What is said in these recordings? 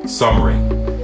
Summary.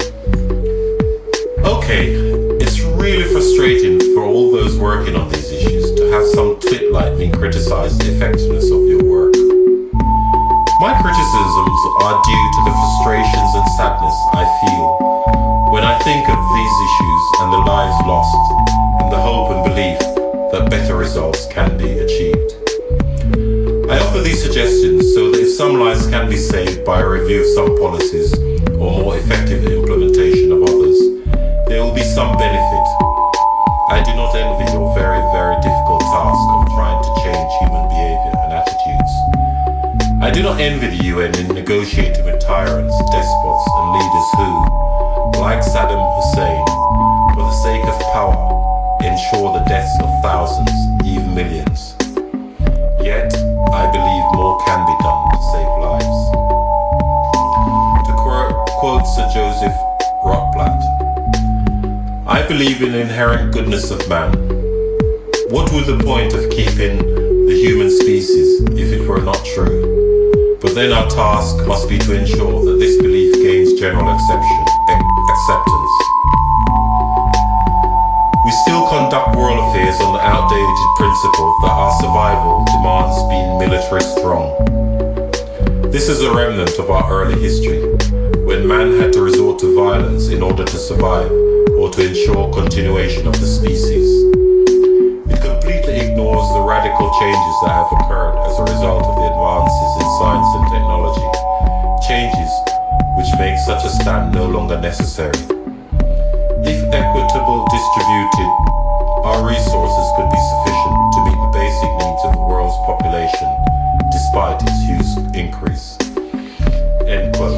Okay, it's really frustrating for all those working on these issues to have some twit like me criticize the effectiveness of your work. My criticisms are due to the frustrations and sadness I feel when I think of these issues and the lives lost and the hope and belief that better results can be achieved. I offer these suggestions so that if some lives can be saved by a review of some policies or more effective implementation of others, there will be some benefit. I do not envy your very, very difficult task of trying to change human behavior and attitudes. I do not envy the UN in negotiating with tyrants, despots and leaders who, like Saddam Hussein, for the sake of power, ensure the deaths of thousands, even millions. Yet, I believe more can be done to save lives. To quote Sir Joseph Rotblat, I believe in the inherent goodness of man. What would the point of keeping the human species if it were not true? But then our task must be to ensure that this belief gains general acceptance. We still conduct world affairs on the outdated principle that our survival demands being military strong. This is a remnant of our early history, when man had to resort to violence in order to survive or to ensure continuation of the species. It completely ignores the radical changes that have occurred as a result of the advances in science and technology, changes which make such a stand no longer necessary. If equitable distributed, our resources could be sufficient to meet the basic needs of the world's population, despite its huge increase. End quote.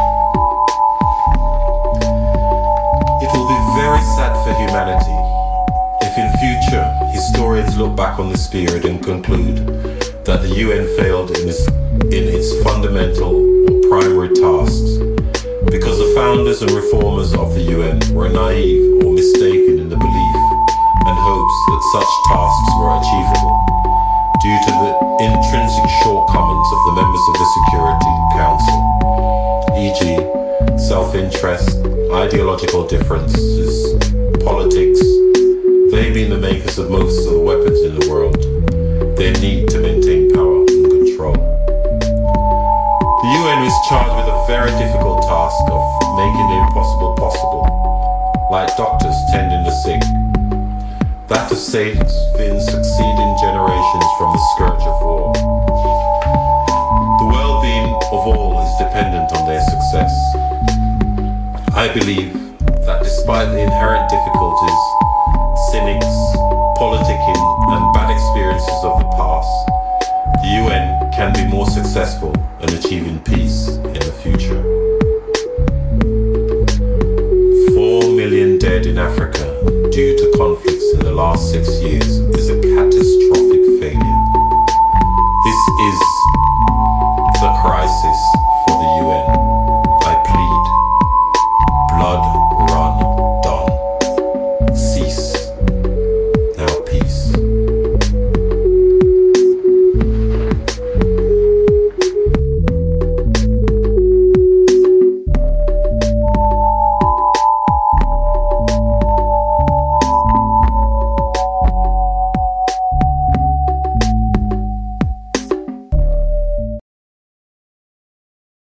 It will be very sad for humanity if in future historians look back on this period and conclude that the UN failed in its fundamental or primary tasks because the founders and reformers of the UN were naive or mistaken in the belief and hopes that such tasks were achievable due to the intrinsic shortcomings of the members of the Security Council, e.g. self-interest, ideological differences, politics, they being the makers of most of the weapons in the world, their need to maintain power and control. The UN is charged with a very difficult task of making the impossible possible, like doctors tending the sick, that of saving succeeding generations from the scourge of war. The well-being of all is dependent on their success. I believe that despite the inherent difficulties, cynics, politicking and bad experiences of the past, the UN can be more successful in achieving peace.